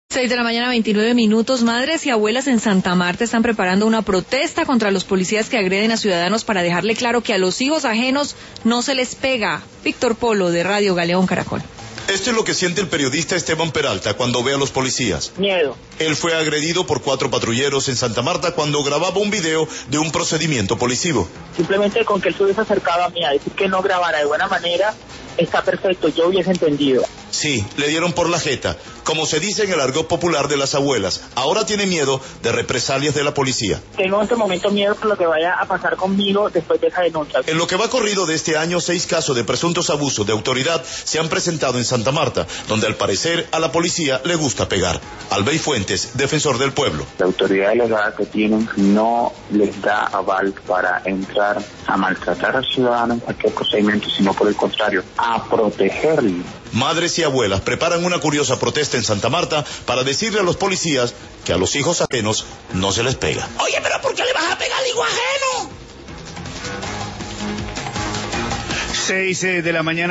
6 de la mañana, 29 minutos. Madres y abuelas en Santa Marta están preparando una protesta contra los policías que agreden a ciudadanos para dejarle claro que a los hijos ajenos no se les pega. Víctor Polo, de Radio Galeón Caracol. Esto es lo que siente el periodista Esteban Peralta cuando ve a los policías. Miedo. Él fue agredido por 4 patrulleros en Santa Marta cuando grababa un video de un procedimiento policivo. Simplemente con que él se hubiese acercado a mí a decir que no grabara de buena manera, está perfecto, yo hubiese entendido. Sí, le dieron por la jeta, como se dice en el argot popular de las abuelas. Ahora tiene miedo de represalias de la policía. Tengo en este momento miedo por lo que vaya a pasar conmigo después de esa denuncia. En lo que va corrido de este año, 6 casos de presuntos abusos de autoridad se han presentado en Santa Marta, donde al parecer a la policía le gusta pegar. Albey Fuentes, defensor del pueblo. La autoridad delegada que tienen no les da aval para entrar a maltratar al ciudadano en cualquier procedimiento, sino por el contrario, a protegerlo. Madres y abuelas preparan una curiosa protesta en Santa Marta para decirle a los policías que a los hijos ajenos no se les pega. Oye, pero ¿por qué le vas a pegar al hijo ajeno? 6 de la mañana.